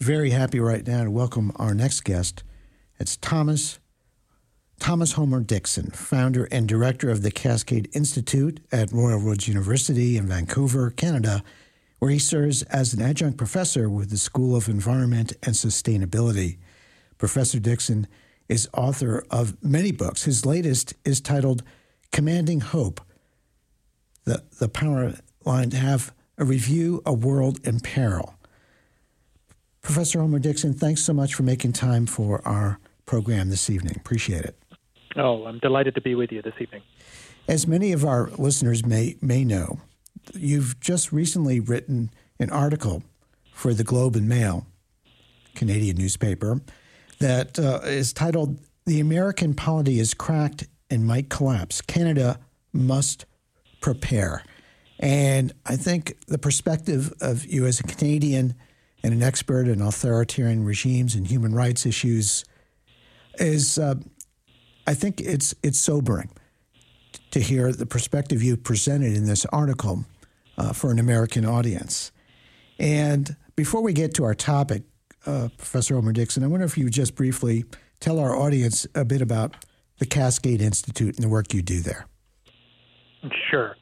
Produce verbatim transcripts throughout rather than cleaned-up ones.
very happy right now to welcome our next guest. It's Thomas Thomas Homer Dixon, founder and director of the Cascade Institute at Royal Roads University in Vancouver, Canada, where he serves as an adjunct professor with the School of Environment and Sustainability. Professor Dixon is author of many books. His latest is titled Commanding Hope, the, the power line to have a review, A World in Peril. Professor Homer Dixon, thanks so much for making time for our program this evening. Appreciate it. Oh, I'm delighted to be with you this evening. As many of our listeners may may know, you've just recently written an article for the Globe and Mail, Canadian newspaper, that uh, is titled, The American Polity is Cracked and Might Collapse. Canada Must Prepare. And I think the perspective of you as a Canadian and an expert in authoritarian regimes and human rights issues is, uh, I think it's it's sobering to hear the perspective you presented in this article uh, for an American audience. And before we get to our topic, uh, Professor Homer Dixon, I wonder if you would just briefly tell our audience a bit about the Cascade Institute and the work you do there. Sure.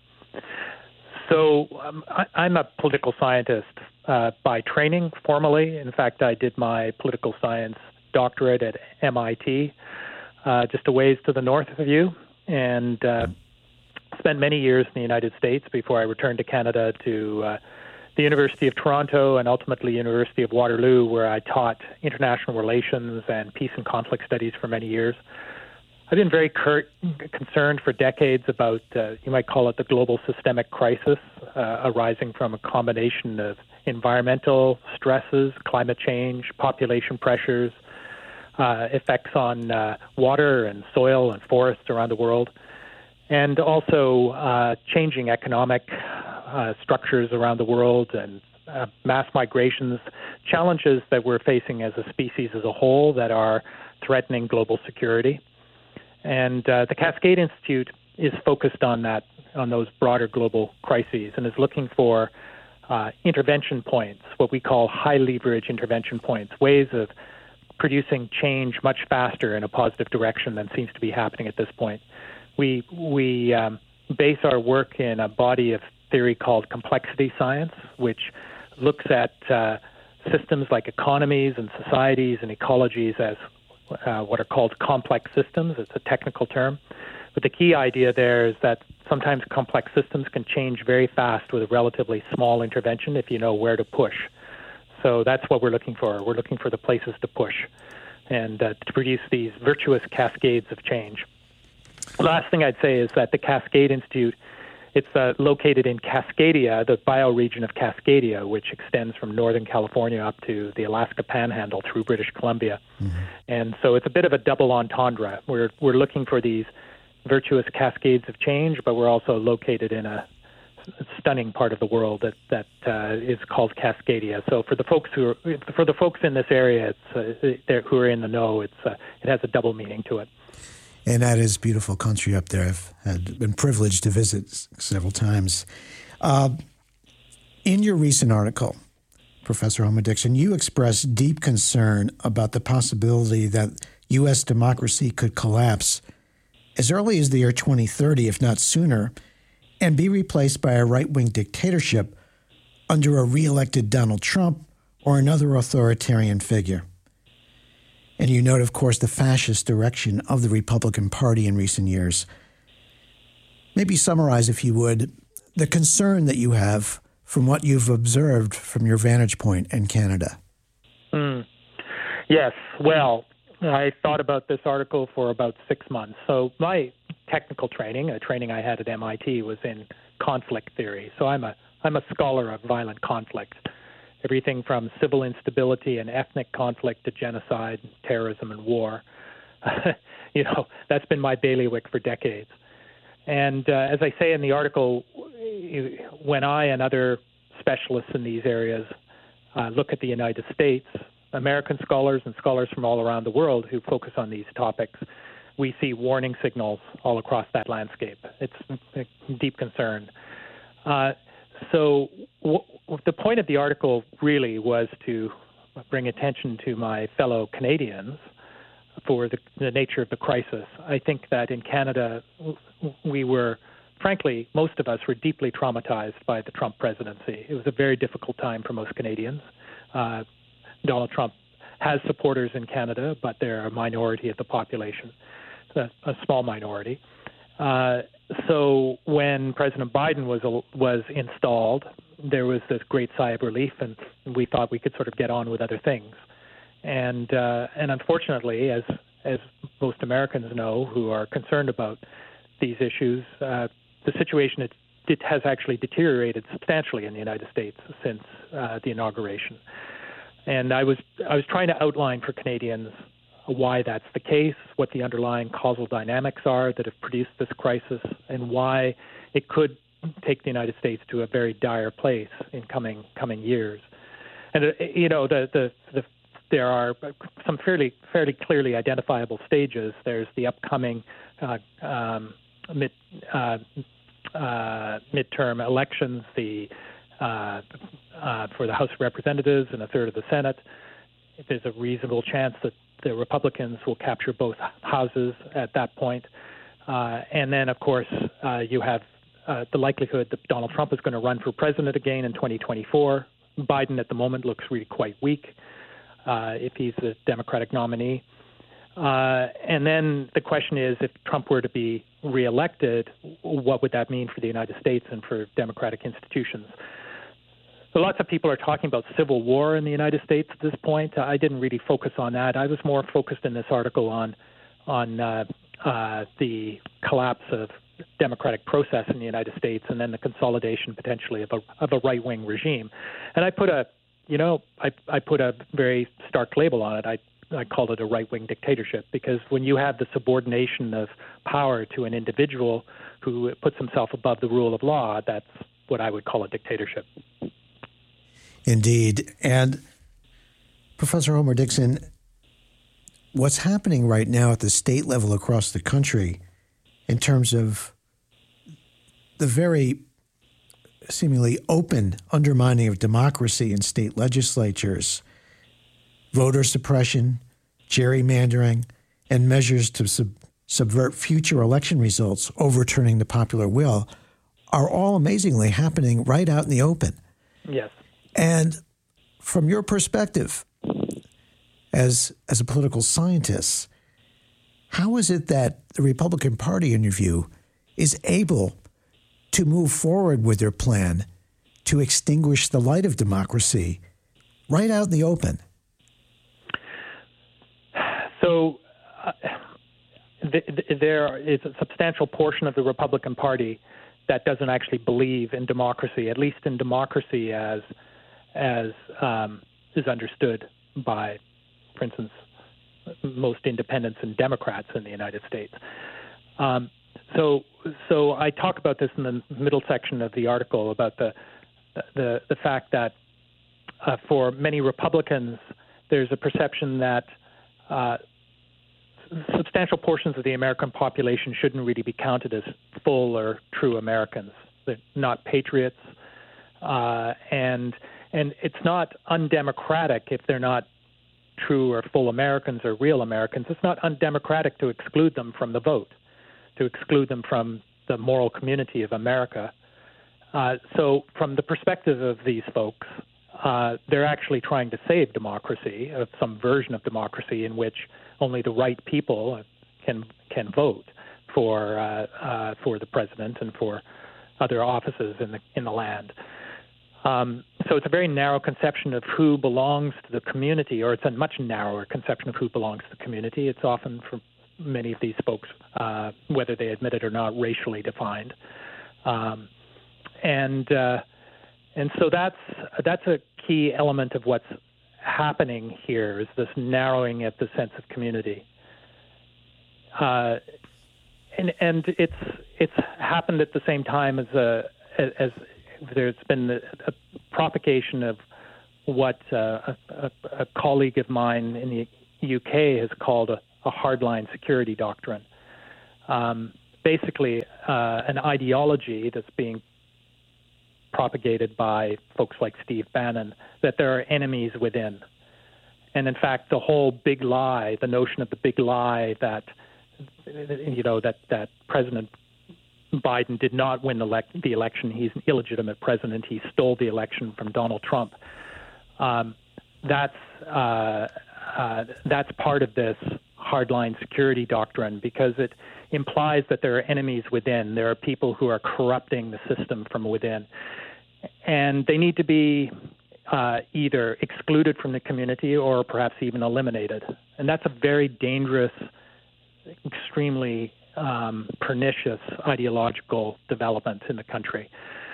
So um, I, I'm a political scientist uh, by training, formally. In fact, I did my political science doctorate at M I T, uh, just a ways to the north of you, and uh, spent many years in the United States before I returned to Canada to uh, the University of Toronto and ultimately University of Waterloo, where I taught international relations and peace and conflict studies for many years. I've been very cur- concerned for decades about, uh, you might call it the global systemic crisis uh, arising from a combination of environmental stresses, climate change, population pressures, uh, effects on uh, water and soil and forests around the world, and also uh, changing economic uh, structures around the world and uh, mass migrations, challenges that we're facing as a species as a whole that are threatening global security. And uh, the Cascade Institute is focused on that, on those broader global crises, and is looking for uh, intervention points, what we call high leverage intervention points, ways of producing change much faster in a positive direction than seems to be happening at this point. We we um, base our work in a body of theory called complexity science, which looks at uh, systems like economies and societies and ecologies as Uh, what are called complex systems. It's a technical term. But the key idea there is that sometimes complex systems can change very fast with a relatively small intervention if you know where to push. So that's what we're looking for. We're looking for the places to push and uh, to produce these virtuous cascades of change. The last thing I'd say is that the Cascade Institute, it's uh, located in Cascadia, the bioregion of Cascadia, which extends from Northern California up to the Alaska Panhandle through British Columbia. Mm-hmm. And so it's a bit of a double entendre. We're we're looking for these virtuous cascades of change, but we're also located in a stunning part of the world that that uh, is called Cascadia. So for the folks who are, for the folks in this area, it's uh, who are in the know, it's uh, it has a double meaning to it. And that is beautiful country up there. I've had been privileged to visit several times. Uh, in your recent article, Professor Homer Dixon, you expressed deep concern about the possibility that U S democracy could collapse as early as the year twenty thirty, if not sooner, and be replaced by a right-wing dictatorship under a re-elected Donald Trump or another authoritarian figure. And you note, of course, the fascist direction of the Republican Party in recent years. Maybe summarize, if you would, the concern that you have from what you've observed from your vantage point in Canada. Mm. Yes. Well, I thought about this article for about six months. So my technical training, a training I had at M I T, was in conflict theory. So I'm a I'm a scholar of violent conflict. Everything from civil instability and ethnic conflict to genocide, terrorism, and war. You know, that's been my bailiwick for decades. And uh, as I say in the article, when I and other specialists in these areas uh, look at the United States, American scholars and scholars from all around the world who focus on these topics, we see warning signals all across that landscape. It's a deep concern. Uh, so w- the point of the article really was to bring attention to my fellow Canadians for the, the nature of the crisis. I think that in Canada, we were, frankly, most of us were deeply traumatized by the Trump presidency. It was a very difficult time for most Canadians. Uh, Donald Trump has supporters in Canada, but they're a minority of the population, a, a small minority. Uh, so when President Biden was was installed, there was this great sigh of relief, and we thought we could sort of get on with other things. And uh, and unfortunately, as as most Americans know who are concerned about these issues, uh, the situation it, it has actually deteriorated substantially in the United States since uh, the inauguration. And I was I was trying to outline for Canadians why that's the case, what the underlying causal dynamics are that have produced this crisis, and why it could take the United States to a very dire place in coming coming years. And uh, you know the the, the there are some fairly fairly clearly identifiable stages. There's the upcoming uh, um, mid uh, uh, midterm elections, the uh, uh, for the House of Representatives and a third of the Senate. There's a reasonable chance that the Republicans will capture both houses at that point. Uh, and then, of course, uh, you have uh, the likelihood that Donald Trump is going to run for president again in twenty twenty-four. Biden at the moment looks really quite weak uh, if he's the Democratic nominee. Uh, and then the question is, if Trump were to be reelected, what would that mean for the United States and for democratic institutions? So lots of people are talking about civil war in the United States at this point. I didn't really focus on that. I was more focused in this article on on uh, uh, the collapse of democratic process in the United States, and then the consolidation potentially of a of a right-wing regime. And I put a, you know, I I put a very stark label on it. I I called it a right-wing dictatorship, because when you have the subordination of power to an individual who puts himself above the rule of law, that's what I would call a dictatorship. Indeed. And Professor Homer Dixon, what's happening right now at the state level across the country in terms of the very seemingly open undermining of democracy in state legislatures, voter suppression, gerrymandering, and measures to sub- subvert future election results, overturning the popular will, are all amazingly happening right out in the open. Yes. And from your perspective, as as a political scientist, how is it that the Republican Party, in your view, is able to move forward with their plan to extinguish the light of democracy right out in the open? So uh, th- th- there is a substantial portion of the Republican Party that doesn't actually believe in democracy, at least in democracy as as um, is understood by, for instance, most independents and Democrats in the United States. Um, so, so I talk about this in the middle section of the article about the the, the fact that uh, for many Republicans, there's a perception that uh, substantial portions of the American population shouldn't really be counted as full or true Americans. They're not patriots, uh, and and it's not undemocratic if they're not true or full Americans or real Americans. It's not undemocratic to exclude them from the vote, to exclude them from the moral community of America. Uh, so from the perspective of these folks, uh, they're actually trying to save democracy, of some version of democracy in which only the right people can can vote for uh, uh, for the president and for other offices in the in the land. Um, so it's a very narrow conception of who belongs to the community, or it's a much narrower conception of who belongs to the community. It's often, for many of these folks, uh, whether they admit it or not, racially defined. Um, and uh, and so that's that's a key element of what's happening here, is this narrowing of the sense of community. Uh, and and it's it's happened at the same time as a as there's been a, a propagation of what uh, a, a colleague of mine in the U K has called a, a hardline security doctrine. Um, basically, uh, an ideology that's being propagated by folks like Steve Bannon, that there are enemies within, And in fact, the whole big lie, the notion of the big lie that, you know, that, that President Biden did not win elect- the election, he's an illegitimate president, he stole the election from Donald Trump. Um, that's uh, uh, that's part of this hardline security doctrine, because it implies that there are enemies within. There are people who are corrupting the system from within. And they need to be uh, either excluded from the community or perhaps even eliminated. And that's a very dangerous, extremely um, pernicious ideological development in the country.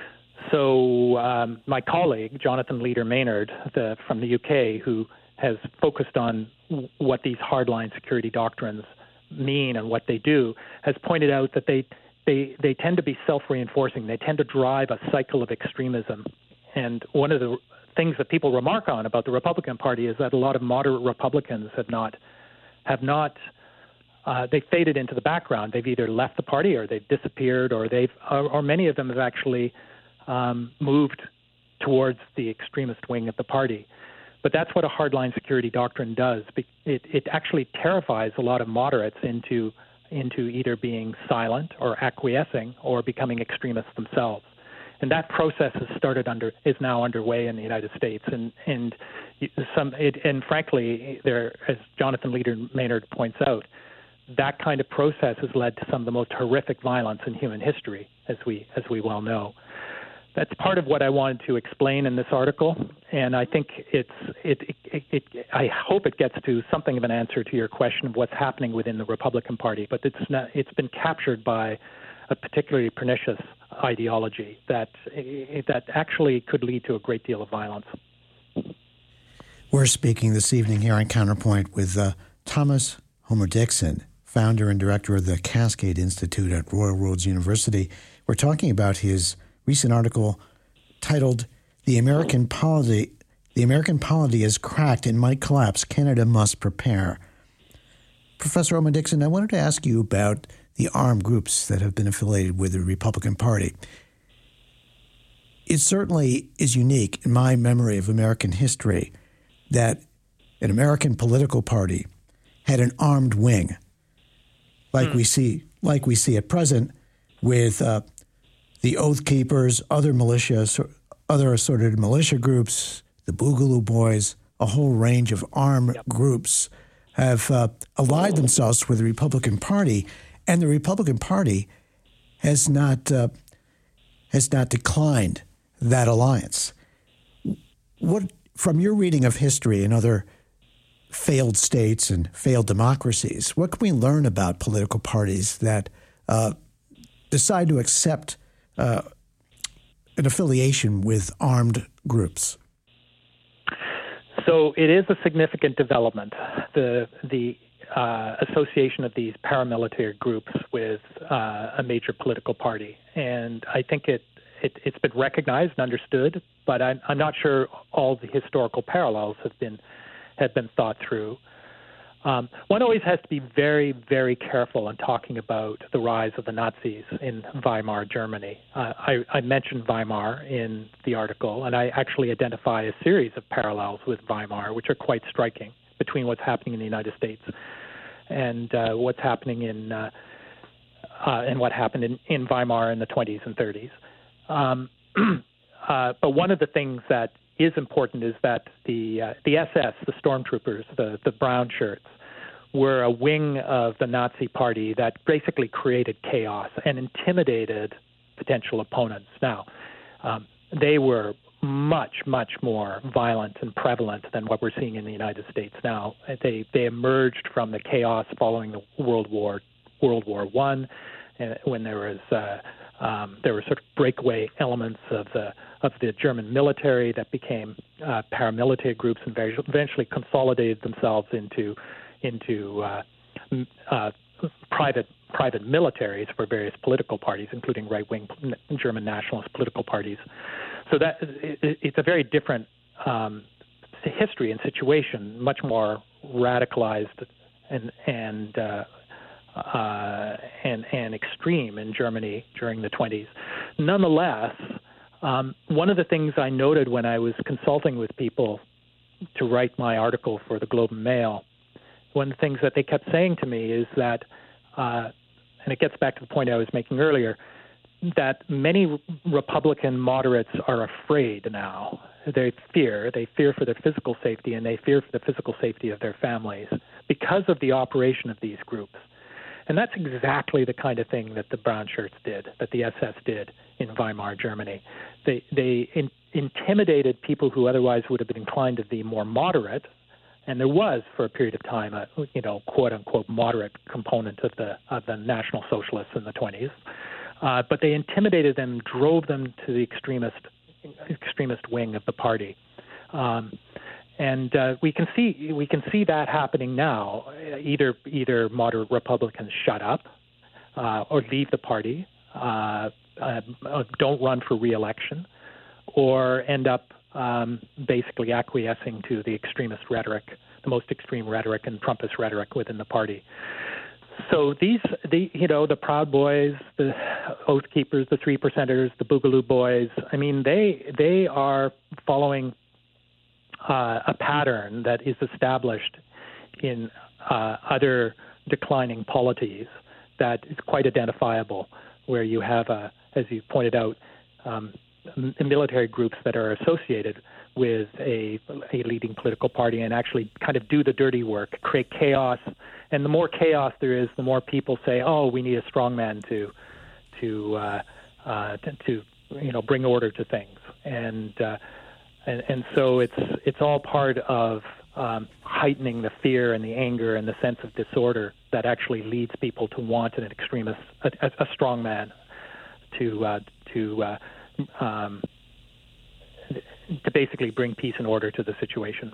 So um, my colleague, Jonathan Leader-Maynard the, from the U K, who has focused on w- what these hardline security doctrines mean and what they do, has pointed out that they, they, they tend to be self-reinforcing. They tend to drive a cycle of extremism. And one of the things that people remark on about the Republican Party is that a lot of moderate Republicans have not have not uh, they've faded into the background. They've either left the party or they've disappeared, or they've or, or many of them have actually um, moved towards the extremist wing of the party. But that's what a hardline security doctrine does. It it actually terrifies a lot of moderates into into either being silent or acquiescing or becoming extremists themselves. And that process has started under is now underway in the United States, and and some it, and frankly, there, as Jonathan Leader-Maynard points out, that kind of process has led to some of the most horrific violence in human history, as we as we well know. That's part of what I wanted to explain in this article, and I think it's it, it, it, it I hope it gets to something of an answer to your question of what's happening within the Republican Party. But it's not, it's been captured by a particularly pernicious ideology that that actually could lead to a great deal of violence. We're speaking this evening here on Counterpoint with uh, Thomas Homer-Dixon, founder and director of the Cascade Institute at Royal Roads University. We're talking about his recent article titled "The American Polity, The American Polity is Cracked and Might Collapse. Canada Must Prepare." Professor Homer-Dixon, I wanted to ask you about the armed groups that have been affiliated with the Republican Party. It certainly is unique in my memory of American history that an American political party had an armed wing, like mm. we see, like we see at present, with uh, the Oath Keepers, other militia, other assorted militia groups, the Boogaloo Boys, a whole range of armed yep. groups have uh, allied themselves with the Republican Party. And the Republican Party has not uh, has not declined that alliance. What, from your reading of history in other failed states and failed democracies, what can we learn about political parties that uh, decide to accept uh, an affiliation with armed groups? So it is a significant development. The the Uh, association of these paramilitary groups with uh, a major political party. And I think it, it, it's been recognized and understood, but I'm, I'm not sure all the historical parallels have been have been thought through. Um, one always has to be very, very careful in talking about the rise of the Nazis in Weimar Germany. Uh, I, I mentioned Weimar in the article, and I actually identify a series of parallels with Weimar, which are quite striking, between what's happening in the United States and uh, what's happening in uh, uh, and what happened in, in Weimar in the twenties and thirties. Um, uh, but one of the things that is important is that the uh, the S S, the stormtroopers, the the brown shirts, were a wing of the Nazi Party that basically created chaos and intimidated potential opponents. Now, um, they were much, much more violent and prevalent than what we're seeing in the United States now. They they emerged from the chaos following the World War World War One, uh, when there was uh, um, there were sort of breakaway elements of the of the German military that became uh, paramilitary groups and very, eventually consolidated themselves into into uh, uh, private private militaries for various political parties, including right-wing German nationalist political parties. So that it's a very different um, history and situation, much more radicalized and and uh, uh, and and extreme in Germany during the twenties. Nonetheless, um, one of the things I noted when I was consulting with people to write my article for the Globe and Mail, one of the things that they kept saying to me is that, uh, and it gets back to the point I was making earlier, that many Republican moderates are afraid now. They fear. They fear for their physical safety, and they fear for the physical safety of their families because of the operation of these groups. And that's exactly the kind of thing that the brown shirts did, that the S S did in Weimar, Germany. They they in, intimidated people who otherwise would have been inclined to be more moderate, and there was for a period of time a you know quote unquote moderate component of the of the National Socialists in the twenties, uh, but they intimidated them, drove them to the extremist extremist wing of the party. Um, And uh, we can see we can see that happening now. Either either moderate Republicans shut up uh, or leave the party, uh, uh, don't run for re-election, or end up um, basically acquiescing to the extremist rhetoric, the most extreme rhetoric and Trumpist rhetoric within the party. So these, the you know, the Proud Boys, the Oath Keepers, the Three Percenters, the Boogaloo Boys. I mean, they they are following Uh, a pattern that is established in uh, other declining polities that is quite identifiable, where you have, a, as you pointed out, um, military groups that are associated with a, a leading political party and actually kind of do the dirty work, create chaos. And the more chaos there is, the more people say, "Oh, we need a strongman to to uh, uh, to, to you know bring order to things." And uh, And, and so it's it's all part of um, heightening the fear and the anger and the sense of disorder that actually leads people to want an extremist, a, a strong man, to uh, to uh, um, to basically bring peace and order to the situation.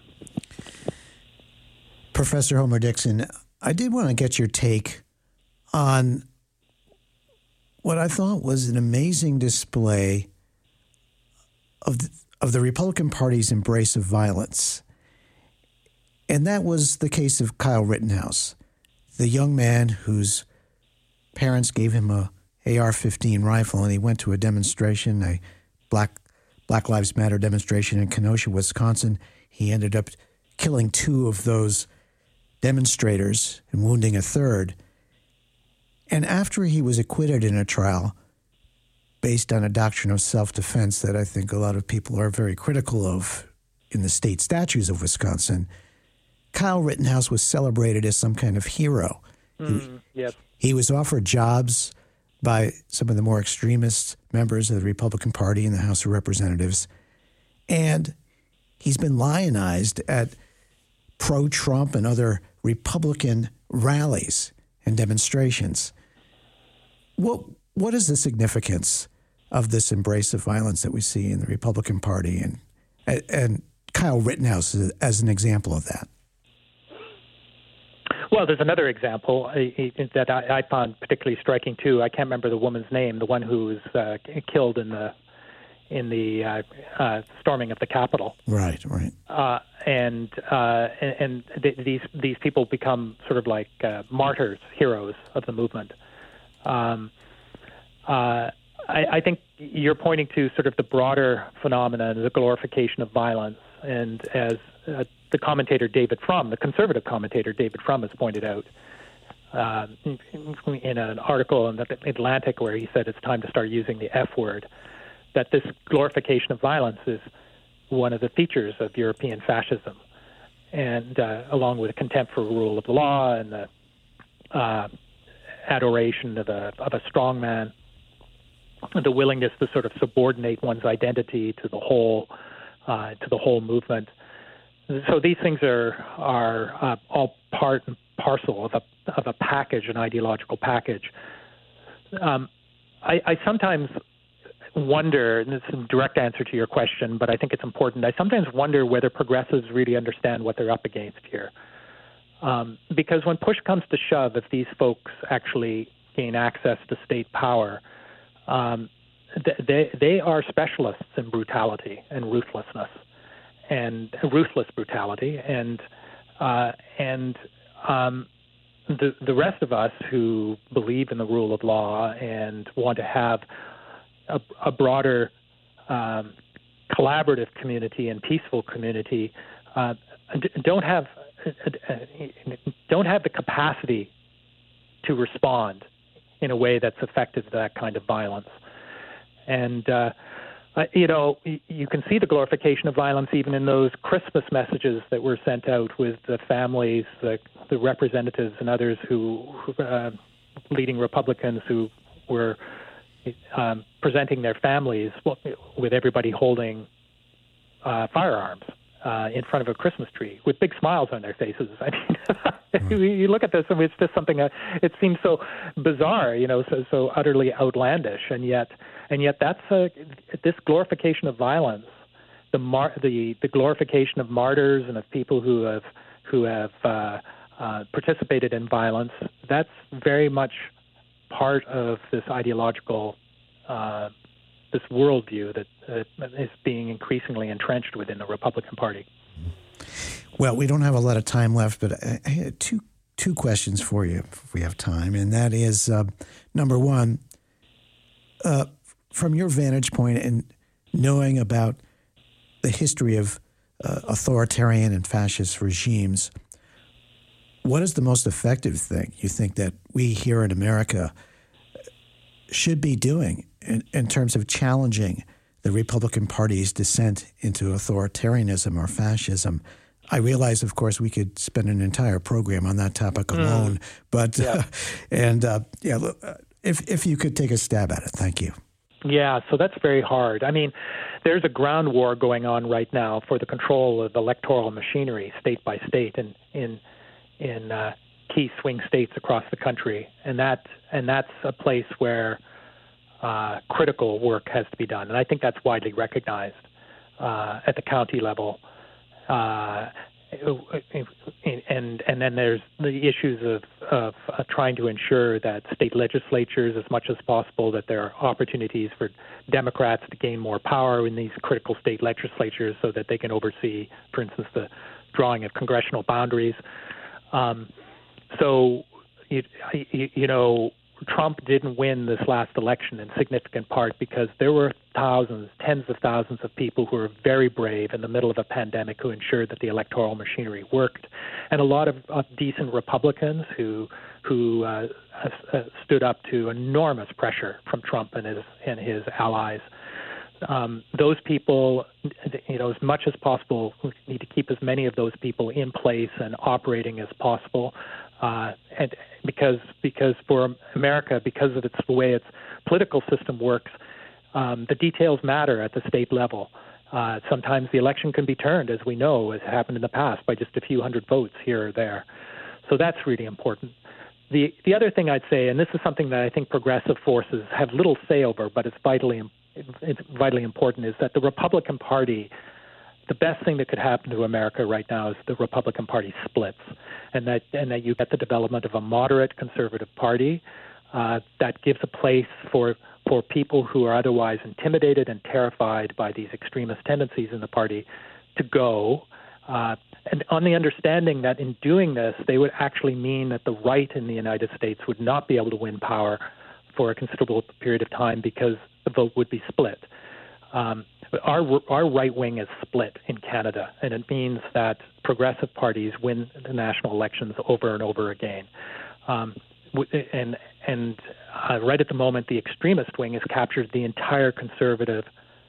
Professor Homer Dixon, I did want to get your take on what I thought was an amazing display of the, of the Republican Party's embrace of violence. And that was the case of Kyle Rittenhouse, the young man whose parents gave him a A R fifteen rifle, and he went to a demonstration, a Black Black Lives Matter demonstration in Kenosha, Wisconsin. He ended up killing two of those demonstrators and wounding a third. And after he was acquitted in a trial based on a doctrine of self-defense that I think a lot of people are very critical of in the state statutes of Wisconsin, Kyle Rittenhouse was celebrated as some kind of hero. Mm, he, yes. he was offered jobs by some of the more extremist members of the Republican Party in the House of Representatives. And he's been lionized at pro-Trump and other Republican rallies and demonstrations. What what is the significance of this embrace of violence that we see in the Republican Party, and and Kyle Rittenhouse is, as an example of that? Well, there's another example uh, that I, I found particularly striking too. I can't remember the woman's name, the one who was uh, killed in the in the uh, uh, storming of the Capitol. Right, right. Uh, and uh, and, and th- these these people become sort of like uh, martyrs, heroes of the movement. Um, uh, I, I think you're pointing to sort of the broader phenomenon, the glorification of violence, and as uh, the commentator David Frum, the conservative commentator David Frum, has pointed out uh, in an article in the Atlantic where he said it's time to start using the F word, that this glorification of violence is one of the features of European fascism, and uh, along with contempt for rule of the law and the uh, adoration of a, of a strong man, the willingness to sort of subordinate one's identity to the whole uh, to the whole movement. So these things are are uh, all part and parcel of a of a package, an ideological package. Um, I, I sometimes wonder, and this is a direct answer to your question, but I think it's important. I sometimes wonder whether progressives really understand what they're up against here. Um, because when push comes to shove, if these folks actually gain access to state power, um, they they are specialists in brutality and ruthlessness, and ruthless brutality, and uh, and um, the the rest of us who believe in the rule of law and want to have a, a broader um, collaborative community and peaceful community uh, don't have don't have the capacity to respond in a way that's effective to that kind of violence. And, uh, uh, you know, you can see the glorification of violence even in those Christmas messages that were sent out with the families, the, the representatives and others who, uh, leading Republicans who were um, presenting their families with everybody holding uh, firearms uh, in front of a Christmas tree with big smiles on their faces. I mean, you look at this and it's just something that it seems so bizarre, you know, so, so utterly outlandish, and yet, and yet that's a, this glorification of violence, the mar- the the glorification of martyrs and of people who have who have uh, uh, participated in violence. That's very much part of this ideological, uh, this worldview that uh, is being increasingly entrenched within the Republican Party. Well, we don't have a lot of time left, but I had two two questions for you if we have time, and that is, uh, number one, uh, from your vantage point and knowing about the history of uh, authoritarian and fascist regimes, what is the most effective thing you think that we here in America should be doing in, in terms of challenging the Republican Party's descent into authoritarianism or fascism? I realize, of course, we could spend an entire program on that topic alone, mm. but yeah. uh, and uh, yeah, if if you could take a stab at it, thank you. Yeah, so that's very hard. I mean, there's a ground war going on right now for the control of electoral machinery, state by state, and in in uh, key swing states across the country, and that and that's a place where uh, critical work has to be done, and I think that's widely recognized uh, at the county level. Uh, and and then there's the issues of, of uh, trying to ensure that state legislatures, as much as possible, that there are opportunities for Democrats to gain more power in these critical state legislatures so that they can oversee, for instance, the drawing of congressional boundaries. Um, so, you, you know, Trump didn't win this last election in significant part because there were thousands, tens of thousands of people who were very brave in the middle of a pandemic who ensured that the electoral machinery worked, and a lot of, of decent Republicans who who uh, uh, stood up to enormous pressure from Trump and his and his allies. Um, those people, you know, as much as possible, we need to keep as many of those people in place and operating as possible. Uh, and because because for America, because of its the way its political system works, um, the details matter at the state level. Uh, sometimes the election can be turned, as we know, as happened in the past, by just a few hundred votes here or there. So that's really important. The the other thing I'd say, and this is something that I think progressive forces have little say over, but it's vitally it's vitally important, is that the Republican Party, the best thing that could happen to America right now is the Republican Party splits, and that and that you get the development of a moderate conservative party uh, that gives a place for for people who are otherwise intimidated and terrified by these extremist tendencies in the party to go, uh, and on the understanding that in doing this, they would actually mean that the right in the United States would not be able to win power for a considerable period of time because the vote would be split. Um, our our right wing is split in Canada, and it means that progressive parties win the national elections over and over again. Um, and and uh, right at the moment, the extremist wing has captured the entire conservative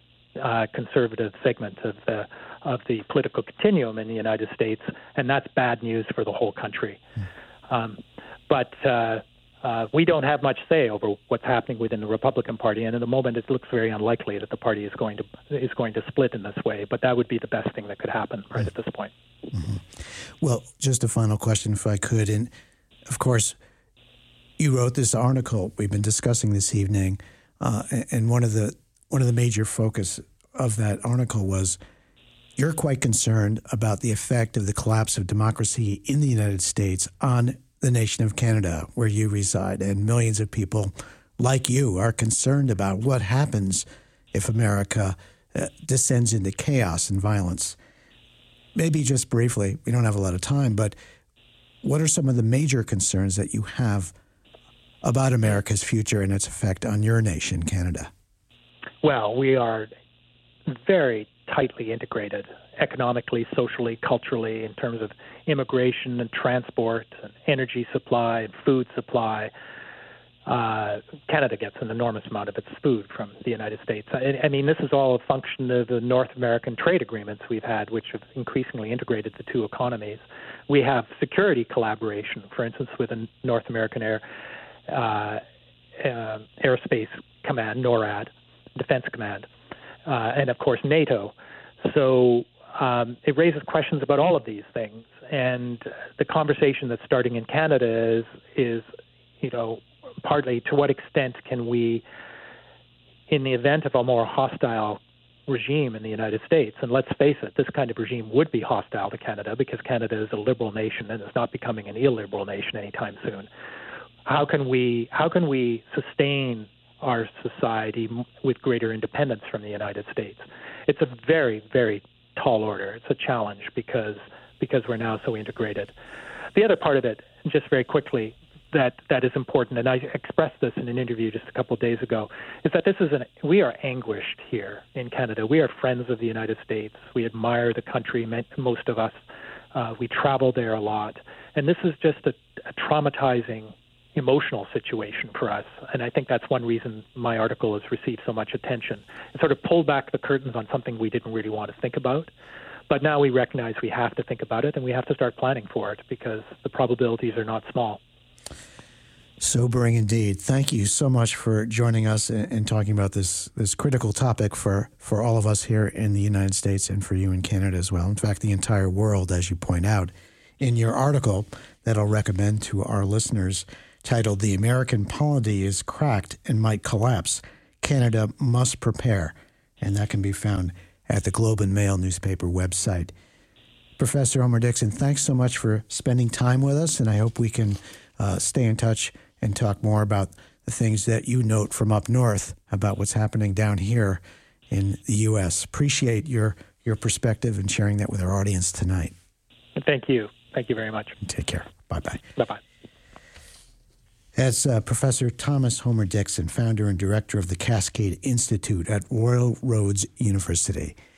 uh, conservative segment of the of the political continuum in the United States, and that's bad news for the whole country. Um, but uh, Uh, we don't have much say over what's happening within the Republican Party, and at the moment it looks very unlikely that the party is going to is going to split in this way. But that would be the best thing that could happen right at this point. Mm-hmm. Well, just a final question, if I could, and of course, you wrote this article we've been discussing this evening, uh, and one of the one of the major focus of that article was you're quite concerned about the effect of the collapse of democracy in the United States on the nation of Canada, where you reside, and millions of people like you are concerned about what happens if America uh, descends into chaos and violence. Maybe just briefly, we don't have a lot of time, but what are some of the major concerns that you have about America's future and its effect on your nation, Canada? Well, we are very tightly integrated economically, socially, culturally, in terms of immigration and transport, and energy supply, and food supply. Uh, Canada gets an enormous amount of its food from the United States. I, I mean, this is all a function of the North American trade agreements we've had, which have increasingly integrated the two economies. We have security collaboration, for instance, with the North American Air uh, uh, Aerospace Command, NORAD, Defense Command, uh, and of course NATO. So um, it raises questions about all of these things. And the conversation that's starting in Canada is, is you know, partly to what extent can we, in the event of a more hostile regime in the United States, and let's face it, this kind of regime would be hostile to Canada because Canada is a liberal nation and it's not becoming an illiberal nation anytime soon. How can we how can we sustain our society with greater independence from the United States? It's a very, very tall order. It's a challenge because because we're now so integrated. The other part of it, just very quickly, that that is important, and I expressed this in an interview just a couple of days ago, is that this is an we are anguished here in Canada. We are friends of the United States. We admire the country, most of us. Uh, we travel there a lot, and this is just a, a traumatizing, emotional situation for us. And I think that's one reason my article has received so much attention. It sort of pulled back the curtains on something we didn't really want to think about. But now we recognize we have to think about it, and we have to start planning for it because the probabilities are not small. Sobering indeed. Thank you so much for joining us and, and talking about this this critical topic for, for all of us here in the United States and for you in Canada as well. In fact, the entire world, as you point out in your article that I'll recommend to our listeners, titled "The American Polity is Cracked and Might Collapse. Canada Must Prepare." And that can be found at the Globe and Mail newspaper website. Professor Homer Dixon, thanks so much for spending time with us, and I hope we can uh, stay in touch and talk more about the things that you note from up north about what's happening down here in the U S. Appreciate your, your perspective and sharing that with our audience tonight. Thank you. Thank you very much. Take care. Bye-bye. Bye-bye. That's uh, Professor Thomas Homer Dixon, founder and director of the Cascade Institute at Royal Roads University.